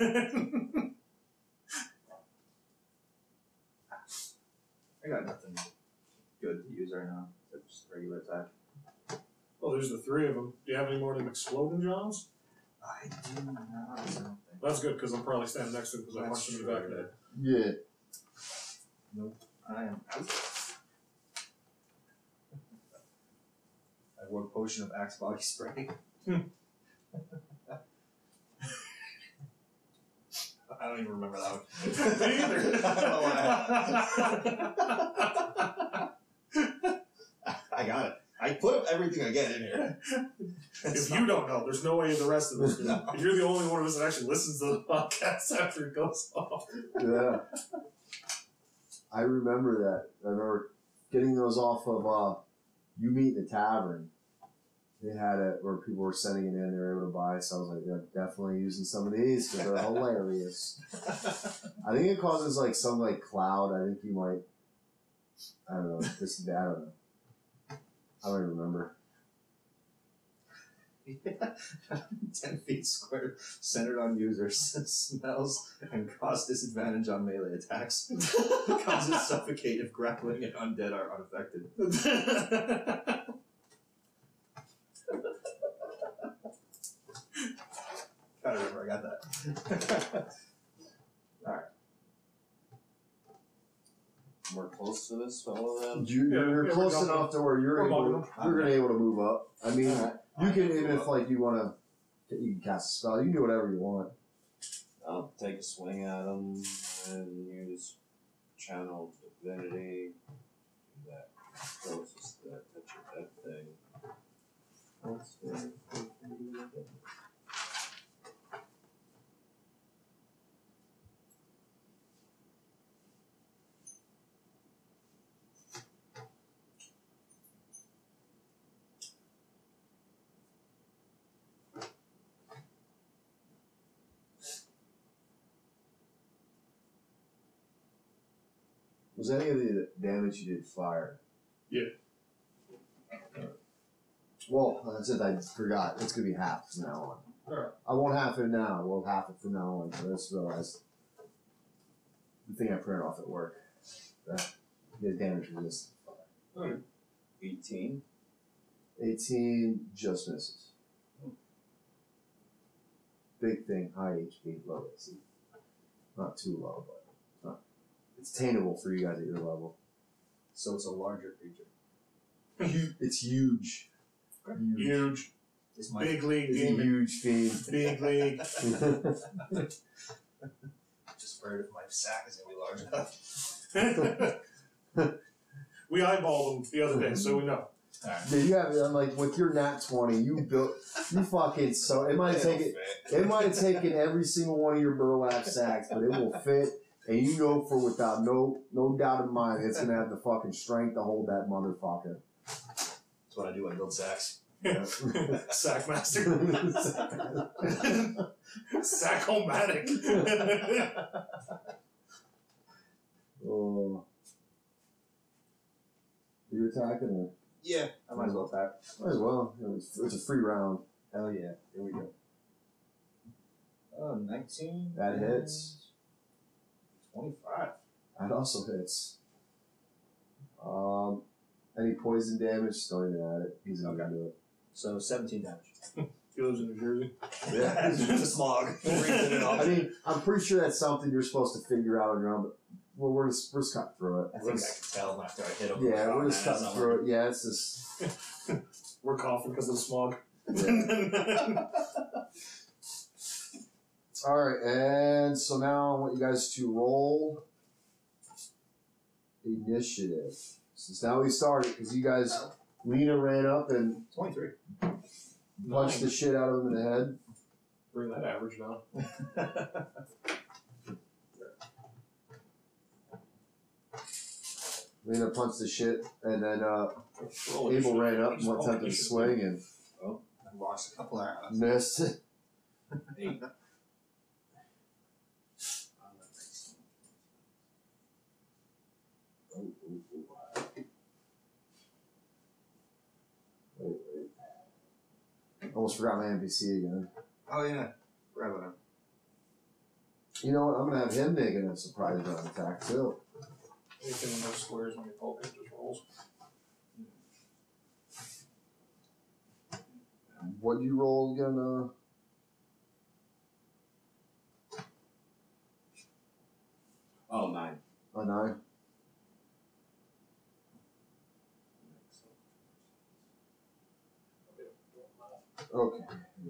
got nothing good to use right now. Except just regular attack. Well, there's the three of them. Do you have any more of them exploding Johns? I do not. I don't think. That's good because I'm probably standing next to him because I punched him in the back of the head. Yeah. I am out. I wore potion of Axe body spray. I don't even remember that one. Me either. I don't know why. I got it. I put up everything again in here. If you don't know, there's no way the rest of us do. You're the only one of us that actually listens to the podcast after it goes off. Yeah. I remember that. I remember getting those off of You Meet in the Tavern. They had it where people were sending it in, they were able to buy, so I was like, yeah, definitely using some of these because they're hilarious. I think it causes like some like cloud. I think you might, I don't know, I don't know. I don't even remember. 10 feet squared, centered on users, smells and cause disadvantage on melee attacks. Causes suffocate if grappling and undead are unaffected. Gotta remember, I got that. We're close to this fellow then. You're close we're enough to where you're bumping gonna be able to move up. I mean, Alright. you can even if like you want to, you can cast a spell. You can do whatever you want. I'll take a swing at him and use channel divinity. Do that closest to that touch of that thing. Let's see. Was any of the damage you did fire? Yeah. Well, that's it. I forgot. It's gonna be half from now on. Alright. I won't half it now. We'll half it from now on. I just realized the thing I printed off at work. That his damage resist. 18. 18 just misses. Big thing, high HP, low AC. Not too low, but it's attainable for you guys at your level. So it's a larger creature. It's huge. Huge. It's my Big league It's a demon. huge fiend. Big league. just worried if my sack is gonna be large enough. We eyeballed them the other day, so we know. Yeah, you have like with your nat 20, you fucking so it might take it. It might have taken every single one of your burlap sacks, but it will fit. And you know for without no doubt in mind, it's gonna have the fucking strength to hold that motherfucker. That's what I do when I build sacks. Sackmaster. Sack-o-matic. Oh, you attacking or? Yeah, I might as well attack. Might as well. It's a free round. Hell yeah. Here we go. 19. That hits. 25. That also hits. Any poison damage? Don't even add it. He's not gonna do it. So 17 damage. He lives in New Jersey. Yeah. There's a smog. Breathing it off. I mean, I'm pretty sure that's something you're supposed to figure out on your own, but we're just cutting through it. I think I can tell after I hit him. Yeah, we're just cutting through it. Yeah, it's just. We're coughing because of the smog. Yeah. Alright, and so now I want you guys to roll initiative. Since now we started, because you guys, Lena ran up and 23. punched the shit out of him in the head. Bring that average down. Lena punched the shit, and then Roll Abel initiative. ran up and Just roll attempted to initiative. swing and I lost a couple arrows. missed. 8. Almost forgot my NPC again. Oh, yeah. Forgot about him. You know what? I'm gonna have him making a surprise round attack too. Anything in those squares when you poke it just rolls. What'd you roll again? Oh, 9. A 9? Okay.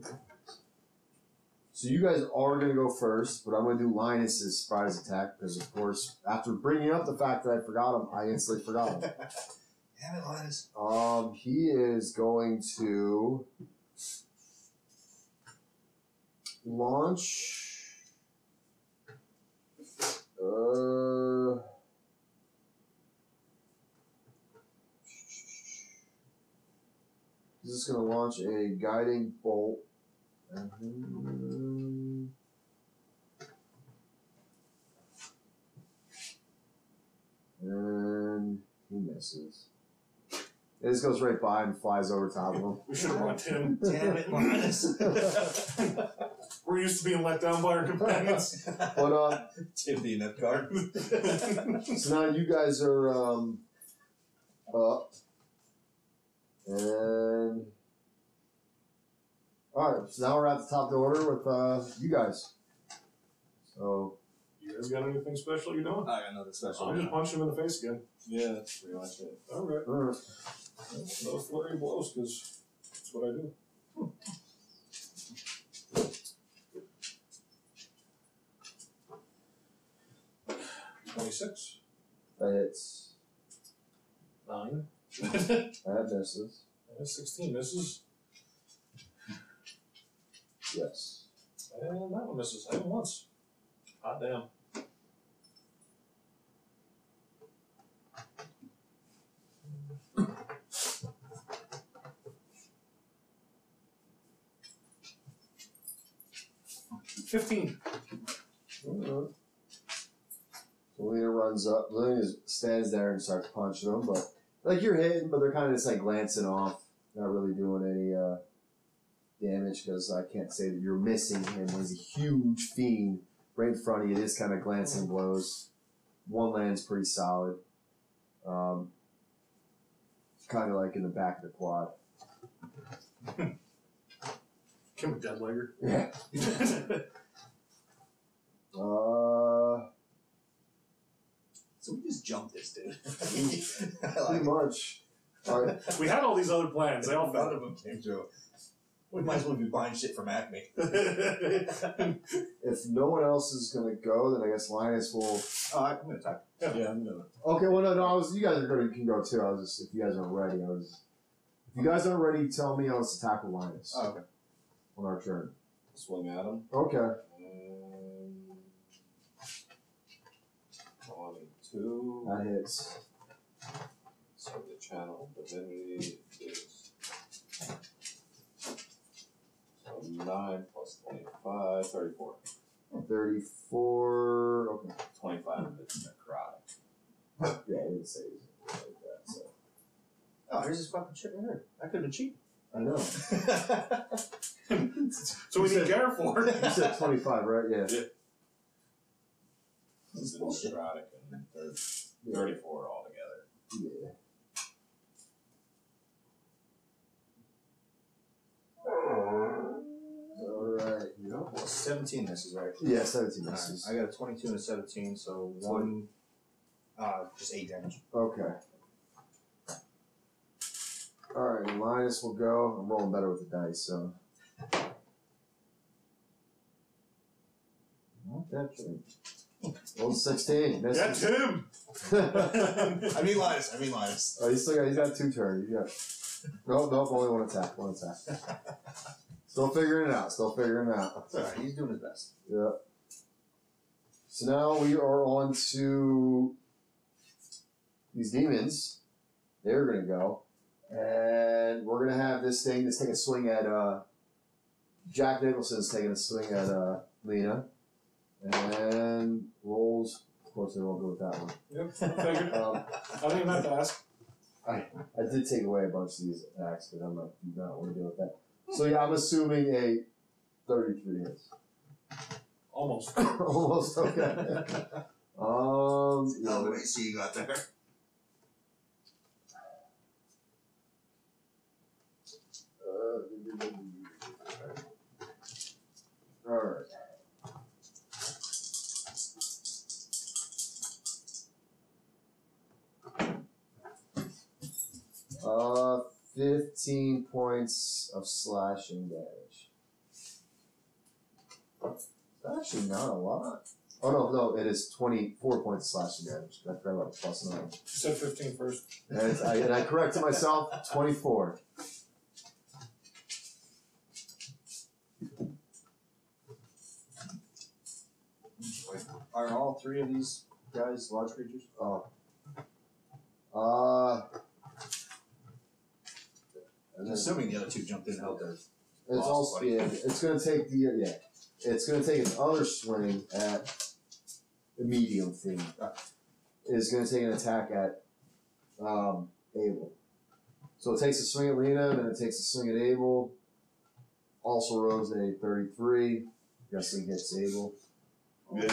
So you guys are gonna go first, but I'm gonna do Linus's surprise attack because, of course, after bringing up the fact that I forgot him, I instantly forgot him. Damn it, Linus. He is going to launch. He's just going to launch a guiding bolt. And he misses. It just goes right by and flies over top of him. We should have brought Tim. Damn it, Linus. We're used to being let down by our companions. But Tim the net card. so now you guys are up, and all right. So now we're at the top of the order with you guys. So You guys got anything special you doing? I got another special. I'll just punch him in the face again. Yeah, that's pretty much it. Alright. all right. No flurry of blows, because that's what I do. 26. That hits. 9. That misses. And 16 misses. Yes. And that one misses. I hit him once. Hot damn. $15. All right. So Lena runs up. Lena stands there and starts punching them, but like you're hitting, but they're kind of just like glancing off, not really doing any damage because I can't say that you're missing him. He's a huge fiend right in front of you. It is kind of glancing blows. One lands pretty solid, kind of like in the back of the quad. Give him a dead legger. Yeah. So we just jumped this dude. I like Pretty it. much. All right. We had all these other plans. They all None failed. of them came true. We might as well be buying shit from Acme. If no one else is gonna go, then I guess Linus will. I'm gonna attack. Yeah, I'm gonna. Okay, well, no, you guys are gonna can go too. I was just, if you guys aren't ready, if you guys aren't ready, tell me. I'll just attack with Linus Oh, okay. on our turn. Swing at him. Okay. 22. That hits. So the channel divinity is. So 9 plus 25, 34. 34. Okay. 25 of it's necrotic. Yeah, I didn't say anything like that. So Oh, here's this fucking shit right here. That could have been cheap. I know. So we need care for it. You said 25, right? Yeah. It's necrotic and 34 altogether. Yeah. All right. Well, 17 misses, right? Yeah, 17 Alright, misses. I got a 22 and a 17, so one, just 8 damage. Okay. Alright, Linus will go. I'm rolling better with the dice, so. Naturally. Roll 16. Yeah, Misses. Tim! I mean Linus. Oh, he's got 2 turns. Nope, only 1 attack. 1 attack. Still figuring it out. It's alright, he's doing his best. Yeah. So now we are on to these demons. They're gonna go. And we're gonna have this thing take a swing at Jack Nicholson's taking a swing at Lena. And rolls. Of course they won't go with that one. Yep, figured. I didn't even have to ask. I did take away a bunch of these attacks because I'm like, do not want to deal with that. So yeah, I'm assuming a 33 hits. Almost. Almost okay. How many AC you got there? Alright. Uh, 15 points of slashing damage. It's actually not a lot. Oh no, it is 24 points of slashing damage. I forgot about plus 9. You said 15 first. And I corrected myself, 24. Are all 3 of these guys large creatures? Oh. I'm assuming the other 2 jumped in and held their. It's also it's gonna take it's gonna take its other swing at the medium thing. It's gonna take an attack at Abel. So it takes a swing at Lena, then it takes a swing at Abel. Also rolls a 33. Guessing hits Abel. Good.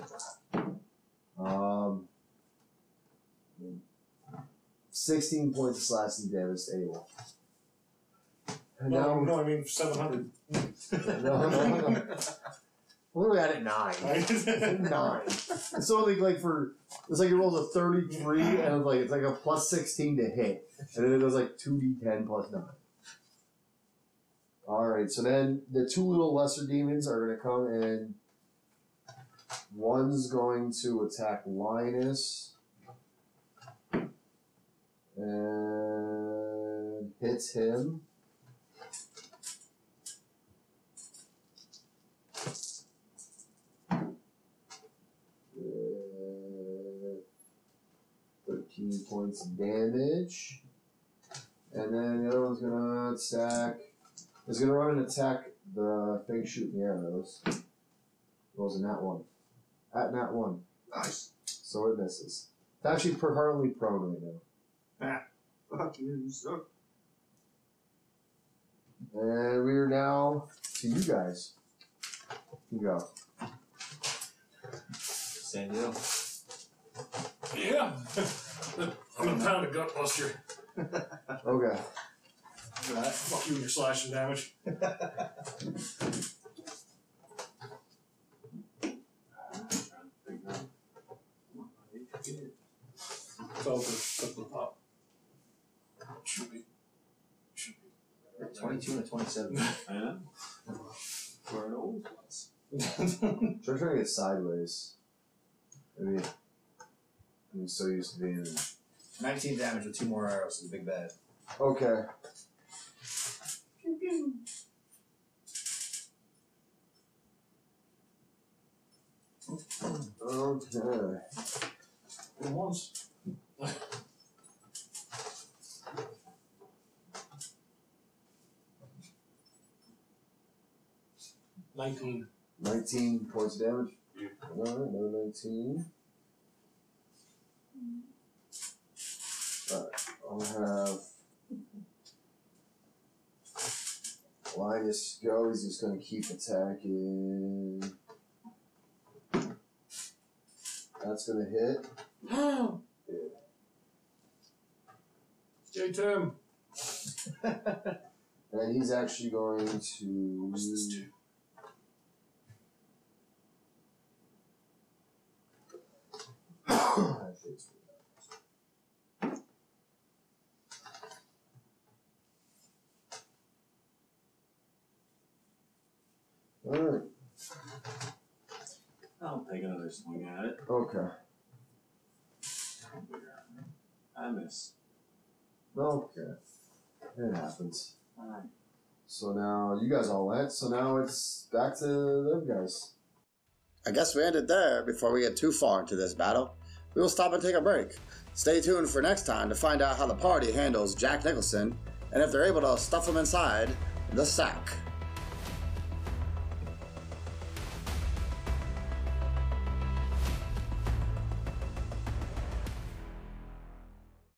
16 points of slashing damage to Abel. And No, I mean 700. no. We're at 9. 9. It's only it's like it rolls a 33 and it's like a plus 16 to hit. And then it goes like 2d10 plus 9. Alright, so then the 2 little lesser demons are going to come and one's going to attack Linus. And hits him. Uh, 13 points of damage. And then the other one's gonna attack. He's gonna run and attack the thing shooting the arrows. Rolls a nat 1. At nat 1. Nice. So it misses. It's actually currently prone right now. Fuck you, suck. And we are now to you guys. You go. Same deal. Yeah. I'm a pound of gut buster. Okay. Fuck you and your slashing damage. It's all good. Up the top. Should be. 22 and a 27. I know. Where it always was. Try trying to get sideways. Maybe I'm so used to being 19 damage with 2 more arrows to the big bad. okay. Okay. Good ones. 19. 19 points of damage. Alright, another 19. Alright, I'll have Linus go. He's just going to keep attacking. That's going to hit. Yeah. J Tim. And he's actually going to. What's this do? Alright. Oh, take another swing at it. Okay. I miss. Okay. It happens. Alright. So now you guys all went. So now it's back to them guys. I guess we ended there before we get too far into this battle. We will stop and take a break. Stay tuned for next time to find out how the party handles Jack Nicholson and if they're able to stuff him inside the sack.